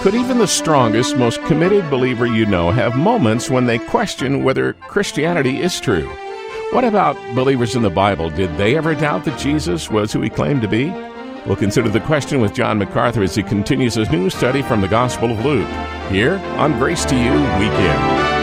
Could even the strongest, most committed believer you know have moments when they question whether Christianity is true? What about believers in the Bible? Did they ever doubt that Jesus was who he claimed to be? We'll consider the question with John MacArthur as he continues his new study from the Gospel of Luke, here on Grace to You Weekend.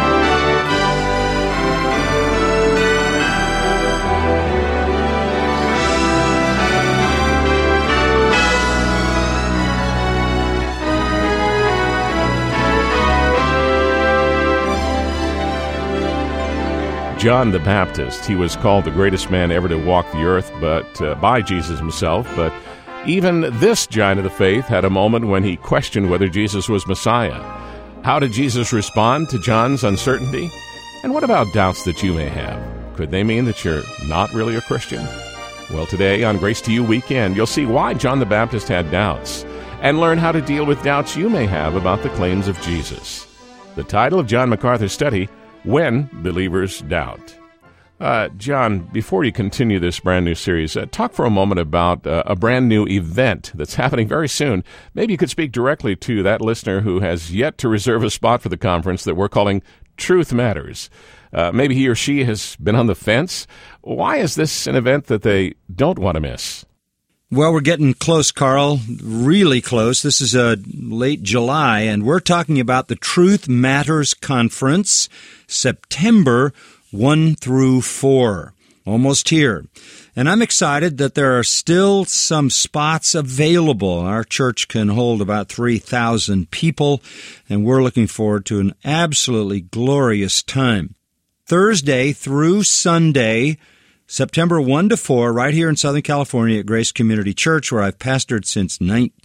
John the Baptist, he was called the greatest man ever to walk the earth, but by Jesus himself. But even this giant of the faith had a moment when he questioned whether Jesus was Messiah. How did Jesus respond to John's uncertainty? And what about doubts that you may have? Could they mean that you're not really a Christian? Well, today on Grace to You Weekend, you'll see why John the Baptist had doubts and learn how to deal with doubts you may have about the claims of Jesus. The title of John MacArthur's study, When Believers Doubt. John, before you continue this brand new series, talk for a moment about a brand new event that's happening very soon. Maybe you could speak directly to that listener who has yet to reserve a spot for the conference that we're calling Truth Matters. Maybe he or she has been on the fence. Why is this an event that they don't want to miss? Well, we're getting close, Carl, really close. This is late July, and we're talking about the Truth Matters Conference, September 1 through 4, almost here. And I'm excited that there are still some spots available. Our church can hold about 3,000 people, and we're looking forward to an absolutely glorious time. Thursday through Sunday, September 1 to 4, right here in Southern California at Grace Community Church, where I've pastored since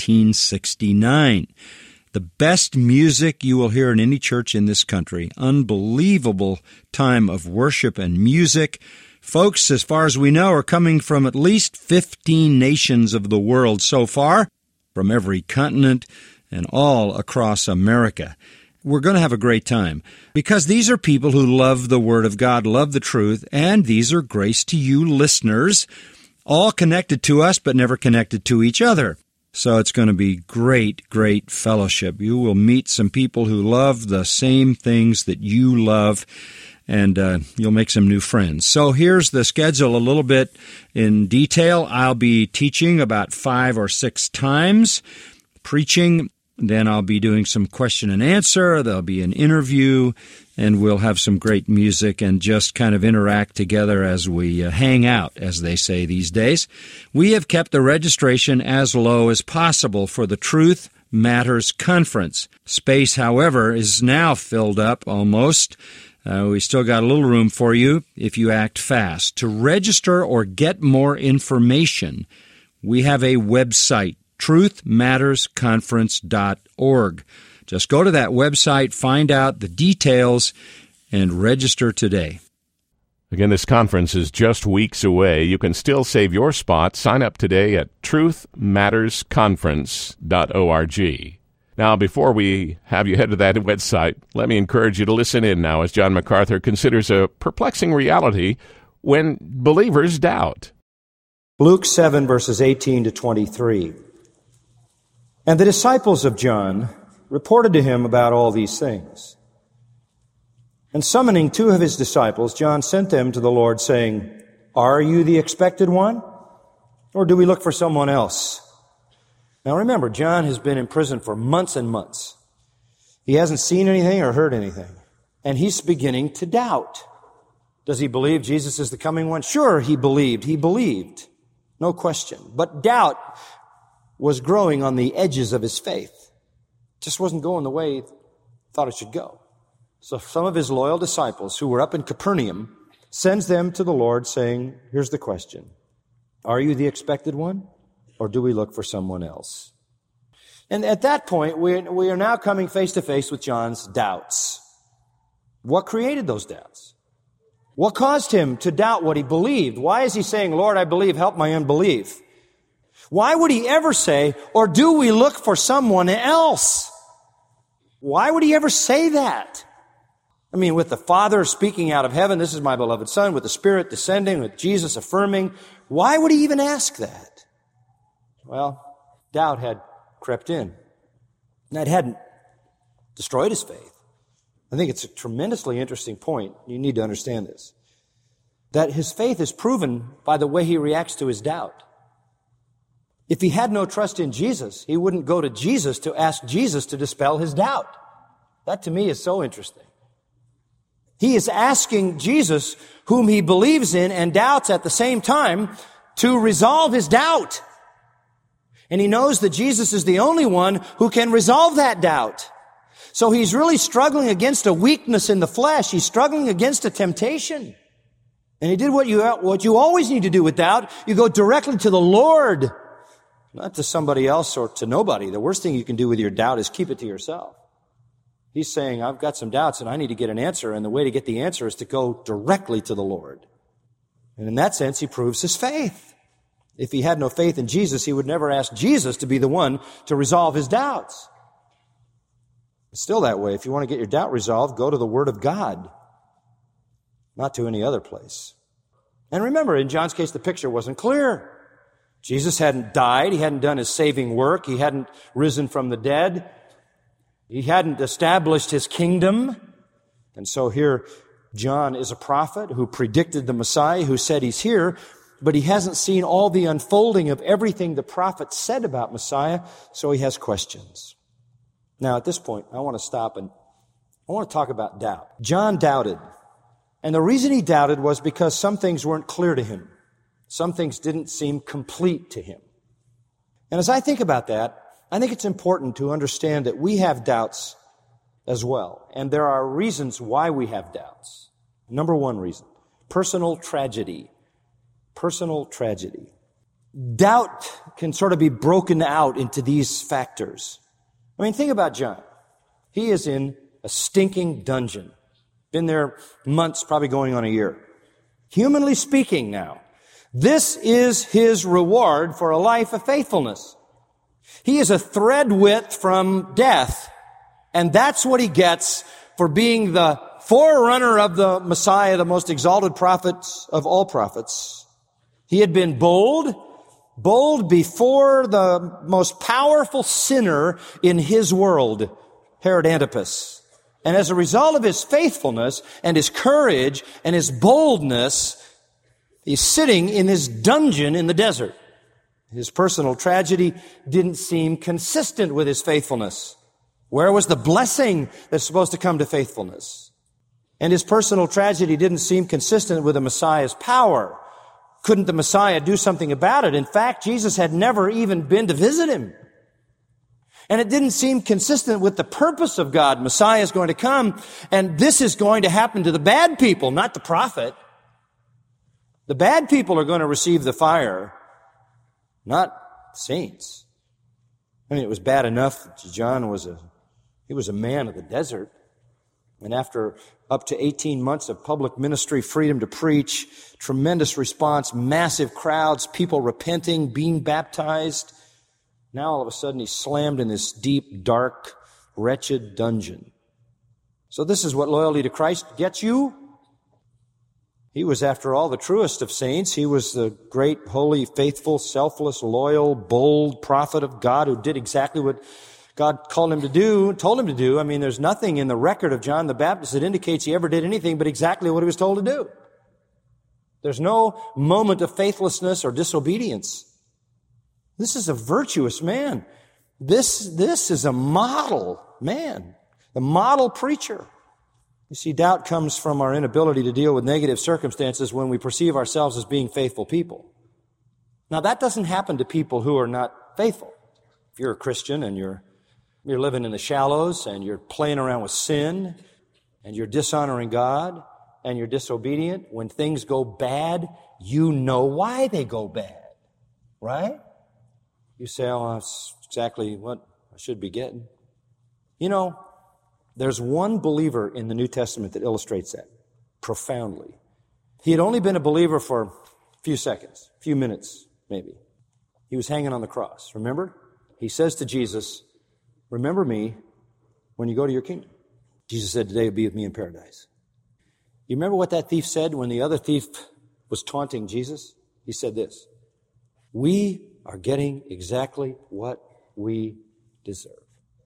1969. The best music you will hear in any church in this country. Unbelievable time of worship and music. Folks, as far as we know, are coming from at least 15 nations of the world so far, from every continent and all across America. We're going to have a great time because these are people who love the Word of God, love the truth, and these are Grace to You listeners, all connected to us but never connected to each other. So it's going to be great, great fellowship. You will meet some people who love the same things that you love, and you'll make some new friends. So here's the schedule a little bit in detail. I'll be teaching about 5 or 6 times, preaching. Then I'll be doing some question and answer. There'll be an interview, and we'll have some great music and just kind of interact together as we hang out, as they say these days. We have kept the registration as low as possible for the Truth Matters Conference. Space, however, is now filled up almost. We still got a little room for you if you act fast. To register or get more information, we have a website, truthmattersconference.org. Just go to that website, find out the details, and register today. Again, this conference is just weeks away. You can still save your spot. Sign up today at truthmattersconference.org. Now, before we have you head to that website, let me encourage you to listen in now as John MacArthur considers a perplexing reality when believers doubt. Luke 7, verses 18 to 23. And the disciples of John reported to him about all these things. And summoning 2 of his disciples, John sent them to the Lord, saying, Are you the expected one? Or do we look for someone else? Now remember, John has been in prison for months and months. He hasn't seen anything or heard anything. And he's beginning to doubt. Does he believe Jesus is the coming one? Sure, he believed. He believed. No question. But doubt was growing on the edges of his faith. Just wasn't going the way he thought it should go. So some of his loyal disciples who were up in Capernaum sends them to the Lord saying, here's the question. Are you the expected one, or do we look for someone else? And at that point, we are now coming face to face with John's doubts. What created those doubts? What caused him to doubt what he believed? Why is he saying, Lord, I believe, help my unbelief? Why would he ever say, or do we look for someone else? Why would he ever say that? I mean, with the Father speaking out of heaven, this is my beloved Son, with the Spirit descending, with Jesus affirming, why would he even ask that? Well, doubt had crept in. That hadn't destroyed his faith. I think it's a tremendously interesting point. You need to understand this. That his faith is proven by the way he reacts to his doubt. If he had no trust in Jesus, he wouldn't go to Jesus to ask Jesus to dispel his doubt. That to me is so interesting. He is asking Jesus, whom he believes in and doubts at the same time, to resolve his doubt. And he knows that Jesus is the only one who can resolve that doubt. So he's really struggling against a weakness in the flesh. He's struggling against a temptation. And he did what you always need to do with doubt. You go directly to the Lord, not to somebody else or to nobody. The worst thing you can do with your doubt is keep it to yourself. He's saying, I've got some doubts and I need to get an answer. And the way to get the answer is to go directly to the Lord. And in that sense, he proves his faith. If he had no faith in Jesus, he would never ask Jesus to be the one to resolve his doubts. It's still that way. If you want to get your doubt resolved, go to the Word of God, not to any other place. And remember, in John's case, the picture wasn't clear. Jesus hadn't died. He hadn't done his saving work. He hadn't risen from the dead. He hadn't established his kingdom. And so here, John is a prophet who predicted the Messiah, who said he's here, but he hasn't seen all the unfolding of everything the prophet said about Messiah, so he has questions. Now, at this point, I want to stop and I want to talk about doubt. John doubted. And the reason he doubted was because some things weren't clear to him. Some things didn't seem complete to him. And as I think about that, I think it's important to understand that we have doubts as well. And there are reasons why we have doubts. Number one reason, personal tragedy. Personal tragedy. Doubt can sort of be broken out into these factors. I mean, think about John. He is in a stinking dungeon. Been there months, probably going on a year. Humanly speaking now, this is his reward for a life of faithfulness. He is a thread width from death, and that's what he gets for being the forerunner of the Messiah, the most exalted prophets of all prophets. He had been bold before the most powerful sinner in his world, Herod Antipas. And as a result of his faithfulness and his courage and his boldness, he's sitting in his dungeon in the desert. His personal tragedy didn't seem consistent with his faithfulness. Where was the blessing that's supposed to come to faithfulness? And his personal tragedy didn't seem consistent with the Messiah's power. Couldn't the Messiah do something about it? In fact, Jesus had never even been to visit him. And it didn't seem consistent with the purpose of God. Messiah is going to come, and this is going to happen to the bad people, not the prophet. The bad people are going to receive the fire, not saints. I mean, it was bad enough that John was a man of the desert. And after up to 18 months of public ministry, freedom to preach, tremendous response, massive crowds, people repenting, being baptized, now all of a sudden he's slammed in this deep, dark, wretched dungeon. So this is what loyalty to Christ gets you? He was, after all, the truest of saints. He was the great, holy, faithful, selfless, loyal, bold prophet of God who did exactly what God called him to do, told him to do. I mean, there's nothing in the record of John the Baptist that indicates he ever did anything but exactly what he was told to do. There's no moment of faithlessness or disobedience. This is a virtuous man. This is a model man, the model preacher. You see, doubt comes from our inability to deal with negative circumstances when we perceive ourselves as being faithful people. Now, that doesn't happen to people who are not faithful. If you're a Christian and you're living in the shallows and you're playing around with sin and you're dishonoring God and you're disobedient, when things go bad, you know why they go bad, right? You say, oh, that's exactly what I should be getting. You know, there's one believer in the New Testament that illustrates that profoundly. He had only been a believer for a few seconds, a few minutes, maybe. He was hanging on the cross, remember? He says to Jesus, remember me when you go to your kingdom. Jesus said, today you'll be with me in paradise. You remember what that thief said when the other thief was taunting Jesus? He said this, we are getting exactly what we deserve.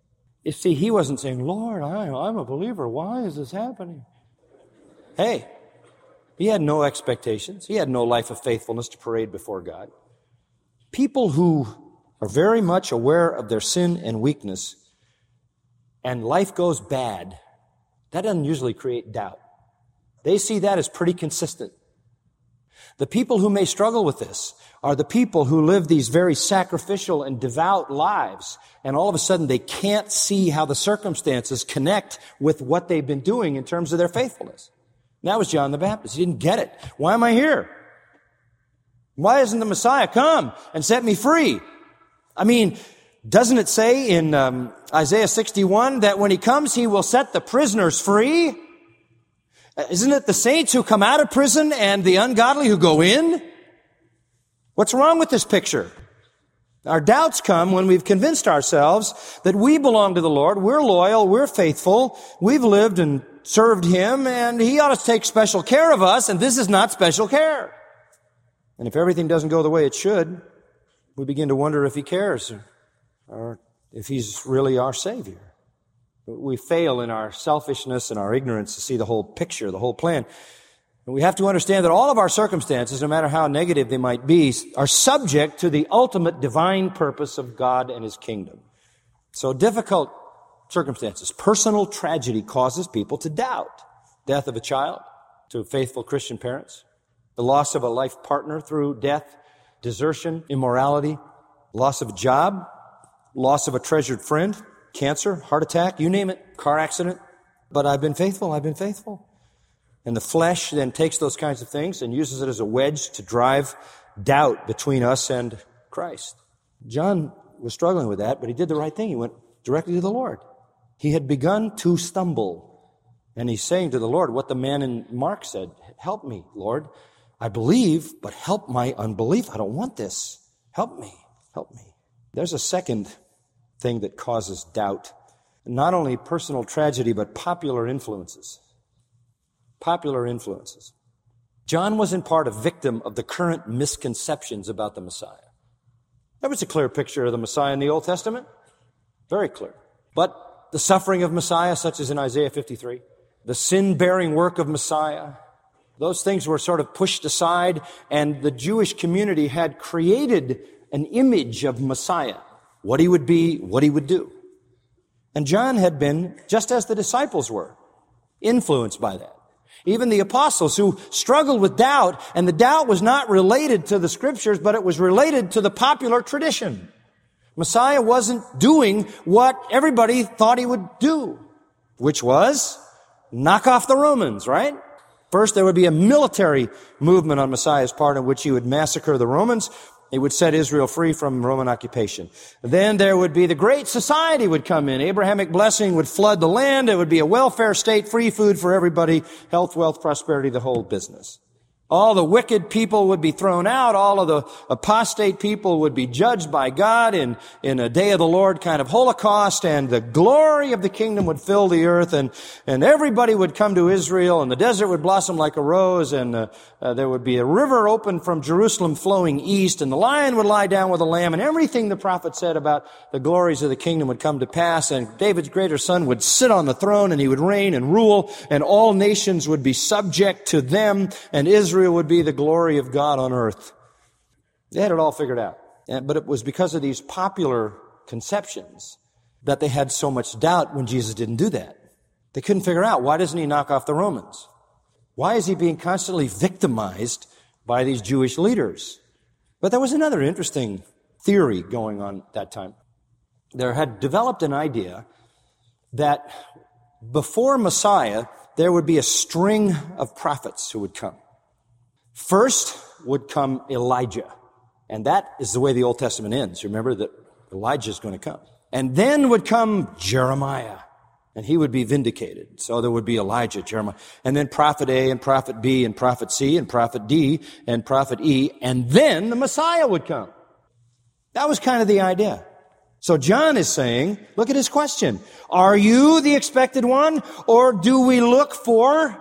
You see, he wasn't saying, Lord, I'm a believer. Why is this happening? Hey, he had no expectations. He had no life of faithfulness to parade before God. People who are very much aware of their sin and weakness and life goes bad, that doesn't usually create doubt. They see that as pretty consistent. The people who may struggle with this are the people who live these very sacrificial and devout lives, and all of a sudden they can't see how the circumstances connect with what they've been doing in terms of their faithfulness. And that was John the Baptist. He didn't get it. Why am I here? Why isn't the Messiah come and set me free? I mean, doesn't it say in Isaiah 61 that when he comes, he will set the prisoners free? Isn't it the saints who come out of prison and the ungodly who go in? What's wrong with this picture? Our doubts come when we've convinced ourselves that we belong to the Lord, we're loyal, we're faithful, we've lived and served Him, and He ought to take special care of us, and this is not special care. And if everything doesn't go the way it should, we begin to wonder if He cares or if He's really our Savior. We fail in our selfishness and our ignorance to see the whole picture, the whole plan. And we have to understand that all of our circumstances, no matter how negative they might be, are subject to the ultimate divine purpose of God and His kingdom. So difficult circumstances, personal tragedy causes people to doubt. Death of a child to faithful Christian parents, the loss of a life partner through death, desertion, immorality, loss of a job, loss of a treasured friend, cancer, heart attack, you name it, car accident. But I've been faithful, I've been faithful. And the flesh then takes those kinds of things and uses it as a wedge to drive doubt between us and Christ. John was struggling with that, but he did the right thing. He went directly to the Lord. He had begun to stumble. And he's saying to the Lord what the man in Mark said, help me, Lord. I believe, but help my unbelief. I don't want this. Help me. Help me. There's a second thing that causes doubt. Not only personal tragedy, but popular influences. Popular influences. John was in part a victim of the current misconceptions about the Messiah. That was a clear picture of the Messiah in the Old Testament. Very clear. But the suffering of Messiah, such as in Isaiah 53, the sin-bearing work of Messiah, those things were sort of pushed aside, and the Jewish community had created an image of Messiah, what he would be, what he would do. And John had been, just as the disciples were, influenced by that. Even the apostles who struggled with doubt, and the doubt was not related to the Scriptures, but it was related to the popular tradition. Messiah wasn't doing what everybody thought he would do, which was knock off the Romans, right? First, there would be a military movement on Messiah's part in which he would massacre the Romans. He would set Israel free from Roman occupation. Then there would be the great society would come in. Abrahamic blessing would flood the land. It would be a welfare state, free food for everybody, health, wealth, prosperity, the whole business. All the wicked people would be thrown out. All of the apostate people would be judged by God in a day of the Lord kind of Holocaust, and the glory of the kingdom would fill the earth, and everybody would come to Israel, and the desert would blossom like a rose, and there would be a river open from Jerusalem flowing east, and the lion would lie down with the lamb, and everything the prophet said about the glories of the kingdom would come to pass, and David's greater son would sit on the throne, and he would reign and rule, and all nations would be subject to them, and Israel would be the glory of God on earth. They had it all figured out. But it was because of these popular conceptions that they had so much doubt when Jesus didn't do that. They couldn't figure out, why doesn't he knock off the Romans? Why is he being constantly victimized by these Jewish leaders? But there was another interesting theory going on at that time. There had developed an idea that before Messiah, there would be a string of prophets who would come. First would come Elijah. And that is the way the Old Testament ends. Remember that Elijah is going to come. And then would come Jeremiah. And he would be vindicated. So there would be Elijah, Jeremiah. And then prophet A and prophet B and prophet C and prophet D and prophet E. And then the Messiah would come. That was kind of the idea. So John is saying, look at his question. Are you the expected one? Or do we look for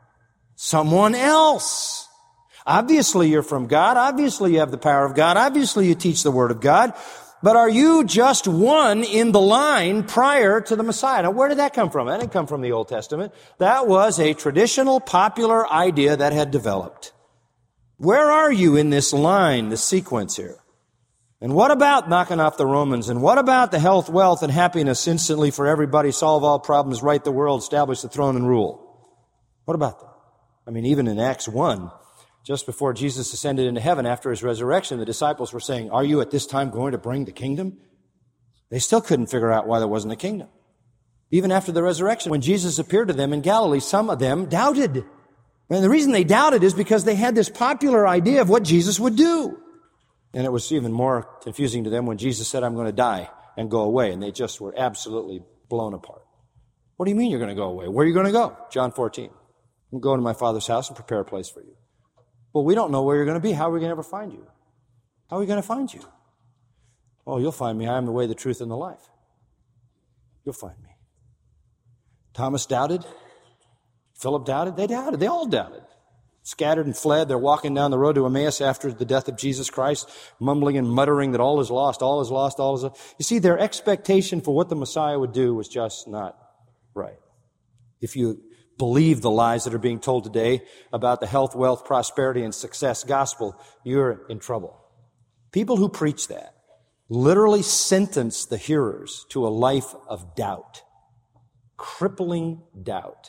someone else? Obviously you're from God. Obviously you have the power of God. Obviously you teach the Word of God. But are you just one in the line prior to the Messiah? Now, where did that come from? That didn't come from the Old Testament. That was a traditional, popular idea that had developed. Where are you in this line, this sequence here? And what about knocking off the Romans? And what about the health, wealth, and happiness instantly for everybody, solve all problems, right the world, establish the throne and rule? What about that? I mean, even in Acts 1, just before Jesus ascended into heaven after his resurrection, the disciples were saying, are you at this time going to bring the kingdom? They still couldn't figure out why there wasn't a kingdom. Even after the resurrection, when Jesus appeared to them in Galilee, some of them doubted. And the reason they doubted is because they had this popular idea of what Jesus would do. And it was even more confusing to them when Jesus said, I'm going to die and go away. And they just were absolutely blown apart. What do you mean you're going to go away? Where are you going to go? John 14. I'm going to my Father's house and prepare a place for you. Well, we don't know where you're going to be. How are we going to ever find you? How are we going to find you? Oh, you'll find me. I am the way, the truth, and the life. You'll find me. Thomas doubted. Philip doubted. They doubted. They all doubted. Scattered and fled. They're walking down the road to Emmaus after the death of Jesus Christ, mumbling and muttering that all is lost, all is lost, all is lost. You see, their expectation for what the Messiah would do was just not right. If you believe the lies that are being told today about the health, wealth, prosperity, and success gospel, you're in trouble. People who preach that literally sentence the hearers to a life of doubt, crippling doubt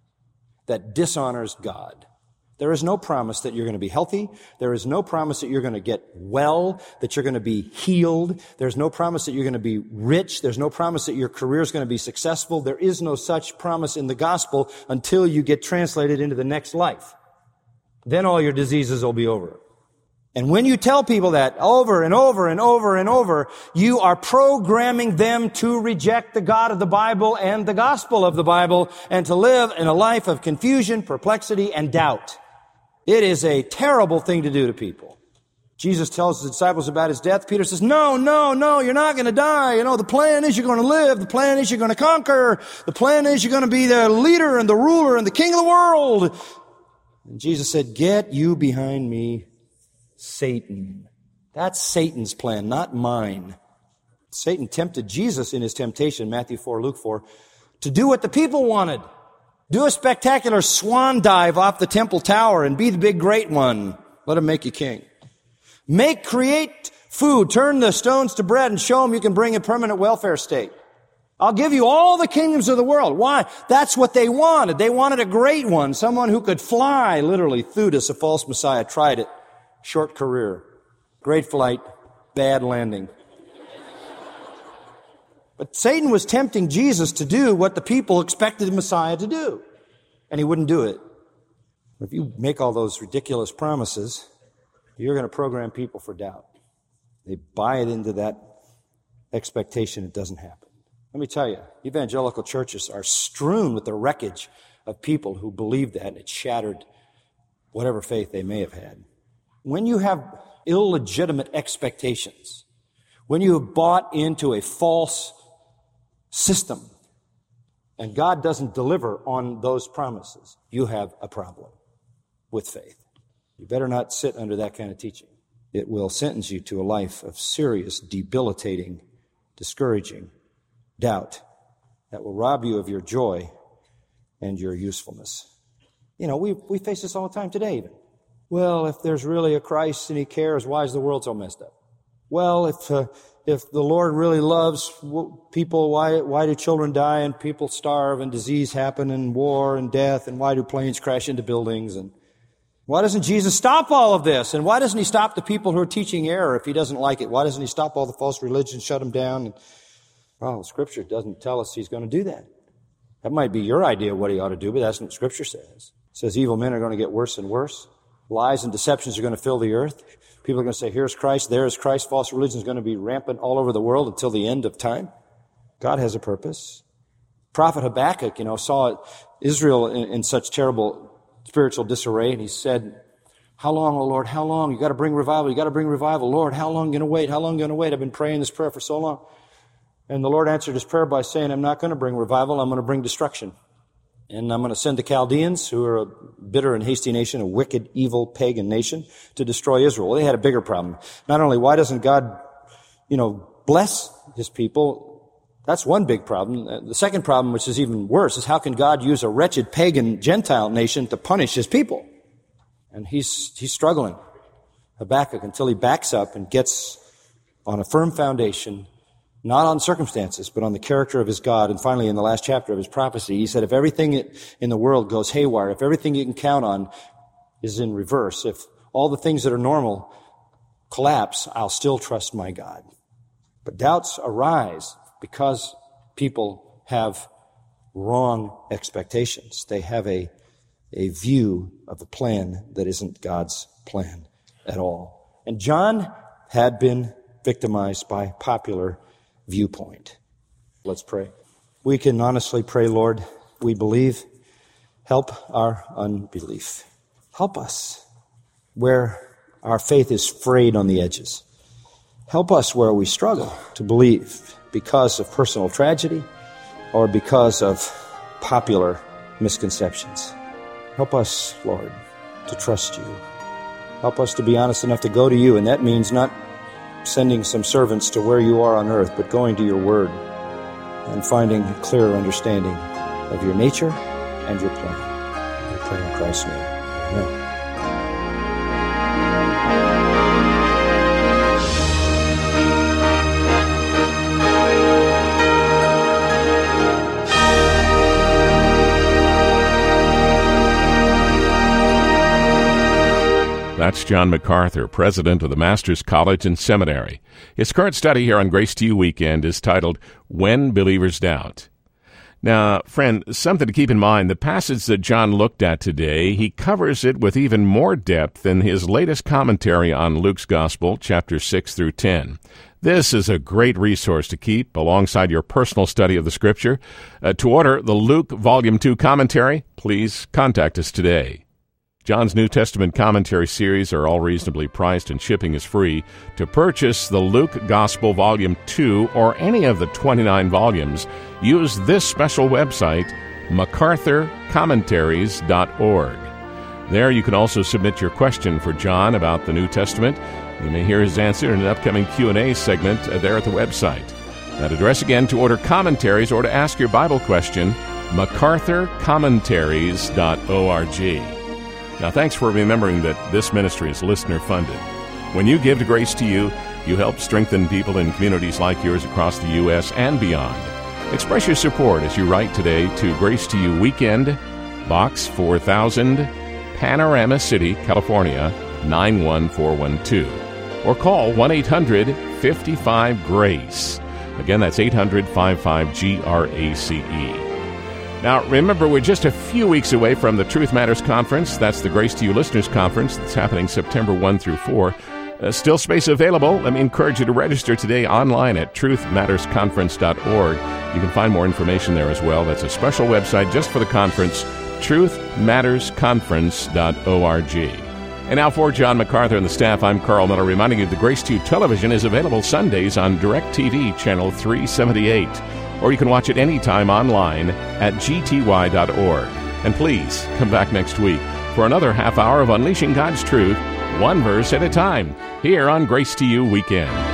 that dishonors God. There is no promise that you're going to be healthy. There is no promise that you're going to get well, that you're going to be healed. There's no promise that you're going to be rich. There's no promise that your career is going to be successful. There is no such promise in the gospel until you get translated into the next life. Then all your diseases will be over. And when you tell people that over and over and over and over, you are programming them to reject the God of the Bible and the gospel of the Bible and to live in a life of confusion, perplexity, and doubt. It is a terrible thing to do to people. Jesus tells his disciples about his death. Peter says, no, you're not going to die. You know, the plan is you're going to live. The plan is you're going to conquer. The plan is you're going to be the leader and the ruler and the king of the world. And Jesus said, get you behind me, Satan. That's Satan's plan, not mine. Satan tempted Jesus in his temptation, Matthew 4, Luke 4, to do what the people wanted. Do a spectacular swan dive off the temple tower and be the big great one. Let him make you king. Create food, turn the stones to bread and show them you can bring a permanent welfare state. I'll give you all the kingdoms of the world. Why? That's what they wanted. They wanted a great one, someone who could fly, literally. Theudas, a false messiah, tried it. Short career. Great flight, bad landing. But Satan was tempting Jesus to do what the people expected the Messiah to do. And he wouldn't do it. If you make all those ridiculous promises, you're going to program people for doubt. They buy it into that expectation. It doesn't happen. Let me tell you, evangelical churches are strewn with the wreckage of people who believed that, and it shattered whatever faith they may have had. When you have illegitimate expectations, when you have bought into a false system, and God doesn't deliver on those promises, you have a problem with faith. You better not sit under that kind of teaching. It will sentence you to a life of serious, debilitating, discouraging doubt that will rob you of your joy and your usefulness. You know, we face this all the time today even. Well, if there's really a Christ and he cares, why is the world so messed up? Well, if the Lord really loves people, why do children die and people starve and disease happen and war and death, and why do planes crash into buildings? And why doesn't Jesus stop all of this? And why doesn't he stop the people who are teaching error if he doesn't like it? Why doesn't he stop all the false religions, shut them down? And, well, Scripture doesn't tell us he's going to do that. That might be your idea of what he ought to do, but that's what Scripture says. It says evil men are going to get worse and worse. Lies and deceptions are going to fill the earth. People are going to say, here's Christ, there is Christ. False religion is going to be rampant all over the world until the end of time. God has a purpose. Prophet Habakkuk, saw Israel in such terrible spiritual disarray, and he said, how long, O Lord, how long? You got to bring revival. You got to bring revival. Lord, how long are you going to wait? How long are you going to wait? I've been praying this prayer for so long. And the Lord answered his prayer by saying, I'm not going to bring revival. I'm going to bring destruction. And I'm going to send the Chaldeans, who are a bitter and hasty nation, a wicked, evil, pagan nation, to destroy Israel. Well, they had a bigger problem. Not only why doesn't God, bless his people, that's one big problem. The second problem, which is even worse, is how can God use a wretched pagan Gentile nation to punish his people? And he's struggling, Habakkuk, until he backs up and gets on a firm foundation, not on circumstances, but on the character of his God. And finally, in the last chapter of his prophecy, he said, if everything in the world goes haywire, if everything you can count on is in reverse, if all the things that are normal collapse, I'll still trust my God. But doubts arise because people have wrong expectations. They have a view of the plan that isn't God's plan at all. And John had been victimized by popular viewpoint. Let's pray. We can honestly pray, Lord, we believe. Help our unbelief. Help us where our faith is frayed on the edges. Help us where we struggle to believe because of personal tragedy or because of popular misconceptions. Help us, Lord, to trust you. Help us to be honest enough to go to you, and that means not sending some servants to where you are on earth, but going to your word and finding a clearer understanding of your nature and your plan. We pray in Christ's name. Amen. That's John MacArthur, president of the Masters College and Seminary. His current study here on Grace to You Weekend is titled, When Believers Doubt. Now, friend, something to keep in mind, the passage that John looked at today, he covers it with even more depth in his latest commentary on Luke's Gospel, chapters 6 through 10. This is a great resource to keep alongside your personal study of the Scripture. To order the Luke Volume 2 commentary, please contact us today. John's New Testament commentary series are all reasonably priced and shipping is free. To purchase the Luke Gospel Volume 2 or any of the 29 volumes, use this special website, MacArthurCommentaries.org. There you can also submit your question for John about the New Testament. You may hear his answer in an upcoming Q&A segment there at the website. That address again to order commentaries or to ask your Bible question, MacArthurCommentaries.org. Now, thanks for remembering that this ministry is listener-funded. When you give to Grace to You, you help strengthen people in communities like yours across the U.S. and beyond. Express your support as you write today to Grace to You Weekend, Box 4000, Panorama City, California, 91412. Or call 1-800-55-GRACE. Again, that's 800-55-GRACE. Now, remember, we're just a few weeks away from the Truth Matters Conference. That's the Grace to You Listeners Conference that's happening September 1 through 4. Still space available. Let me encourage you to register today online at truthmattersconference.org. You can find more information there as well. That's a special website just for the conference, truthmattersconference.org. And now for John MacArthur and the staff, I'm Carl Miller, reminding you that Grace to You Television is available Sundays on DirecTV Channel 378. Or you can watch it anytime online at gty.org. And please come back next week for another half hour of Unleashing God's Truth, one verse at a time, here on Grace to You Weekend.